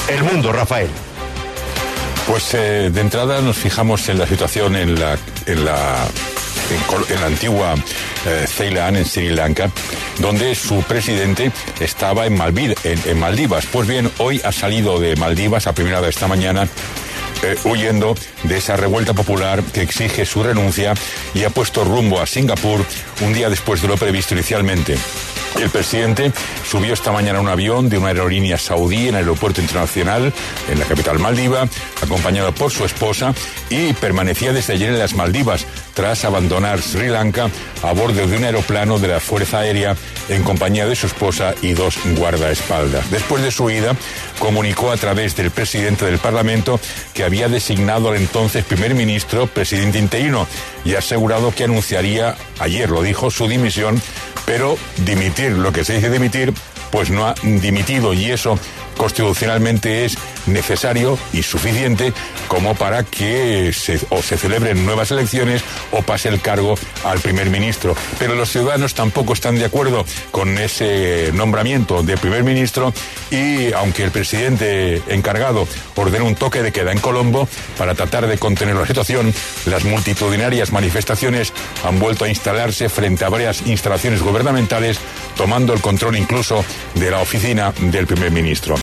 El mundo, Rafael. Pues de entrada nos fijamos en la situación en la antigua Ceilán, en Sri Lanka, donde su presidente estaba en Maldivas. Pues bien, hoy ha salido de Maldivas a primera hora de esta mañana, huyendo de esa revuelta popular que exige su renuncia, y ha puesto rumbo a Singapur un día después de lo previsto inicialmente. El presidente subió esta mañana a un avión de una aerolínea saudí en el aeropuerto internacional en la capital maldiva, acompañado por su esposa, y permanecía desde ayer en las Maldivas tras abandonar Sri Lanka a bordo de un aeroplano de la Fuerza Aérea en compañía de su esposa y 2 guardaespaldas. Después de su ida, comunicó a través del presidente del Parlamento que había designado al entonces primer ministro presidente interino y ha asegurado que anunciaría, ayer lo dijo, su dimisión, pero dimitir, lo que se dice dimitir, pues no ha dimitido, y eso constitucionalmente es necesario y suficiente como para que se celebren nuevas elecciones o pase el cargo al primer ministro. Pero los ciudadanos tampoco están de acuerdo con ese nombramiento de primer ministro, y aunque el presidente encargado ordenó un toque de queda en Colombo para tratar de contener la situación, las multitudinarias manifestaciones han vuelto a instalarse frente a varias instalaciones gubernamentales, tomando el control incluso de la oficina del primer ministro.